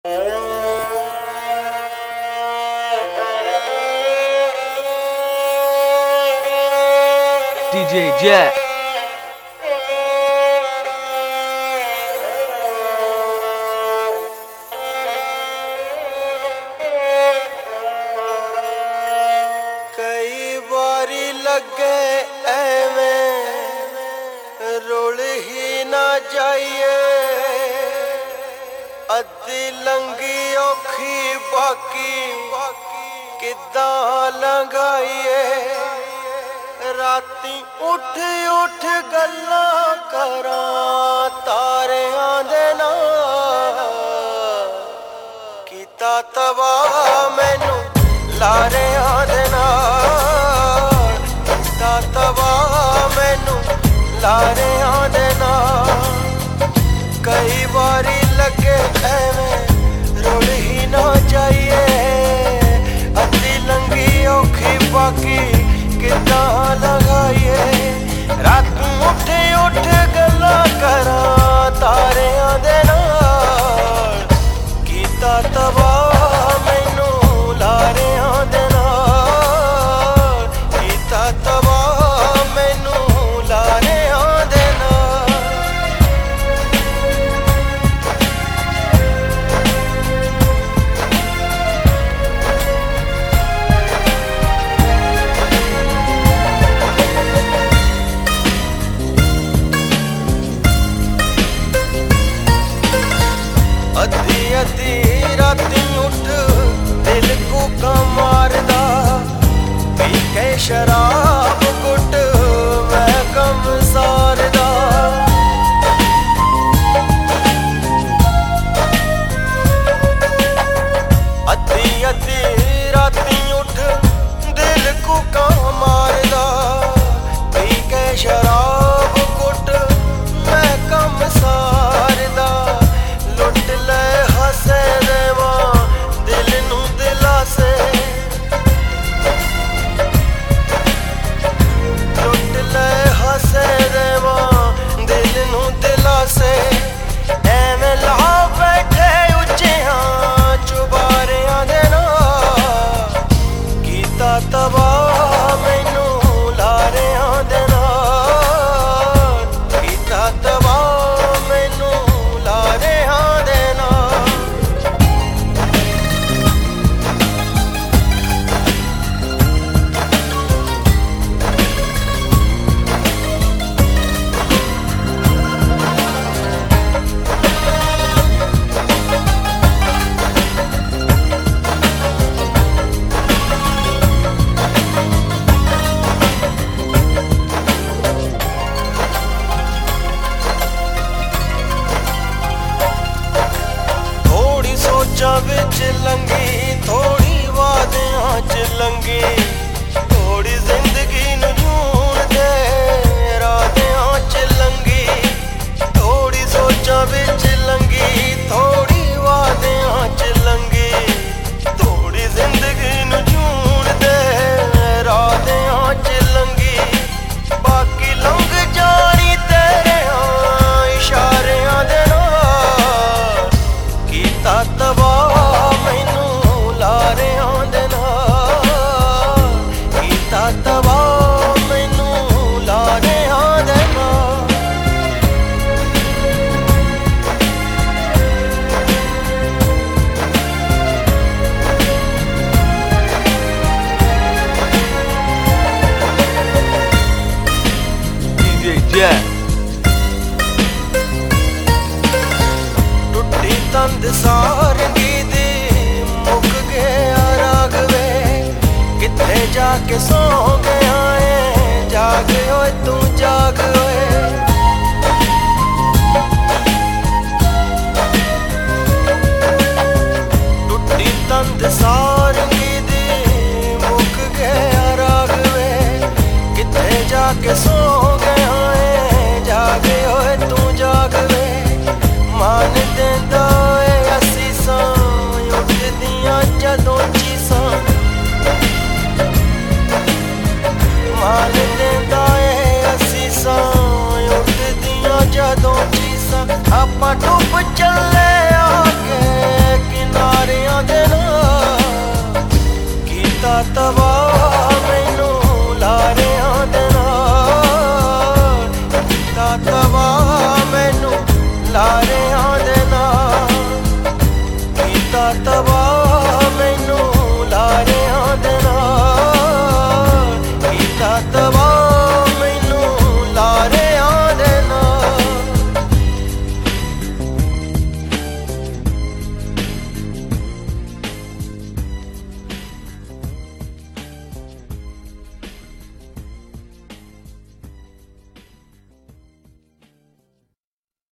DJ Jack. कई बारी लगे एवें रुल ही ना जाइए, अद्धी लंगी औखी बाकी किद्दां लंघाइए। राती उठ उठ गल्लां करां तारियां दे नाल, कीता तबाह मैनू लारियां दे नाल, कीता तबाह मैनू लारियां दे नाल। कई बारी लगे एवें रुल ही ना जाइए, अद्धी लंगी औखी बाकी किद्दां लगाइए। रातों उठ उठ गल्लां करां तारियां दे नाल, कीता तबाह मैनू लारियां दे नाल, कीता तबाह मैनू लारियां दे नाल। अद्धी अद्धी राती उठ दिल कूकां मारदा, पी के शराब गुट मैं कम सारदा। अद्धी अद्धी राती उठ दिल कूकां मारदा, पी के शराब गुट मैं कम सारदा। लुट ले हसे देवां दिल नू दिलासे, लुट ले हसे देवां दिल नू दिलासे। एवें ला बैठे उच्चियां चुबारियां दे नाल, कीता तबाह मैनू लारियां दे नाल, कीता तबाह मैनू लारियां दे नाल। थोड़ी सोचां विच लंघी, थोड़ी वादियां च लंघी, थोड़ी जिंदगी नू जूण दे रातियां च लंघी। थोड़ी सोचां विच लंघी, थोड़ी वादियां च लंघी, थोड़ी जिंदगी नू जूण दे रातियां च लंघी। बाकी लंघ जानी तेरियां इशारियां दे नाल, कीता तबाह मैनू लारियां दे नाल, कीता तबाह मैनू लारियां दे नाल। DJ Jack. टुट्टी तंद सारंगी दी मुक गया रागवे, कित्थे जाके सौ गया है जाग ओए तू जाग ओए। टुट्टी तंद सारंगी दी मुक गया रागवे, कित्थे जाके सौ गया है जाग ओए तू जाग वे। मान देंदा ए असीसां उठदियां जदों चीसां, मान देंदा ए असीसां रात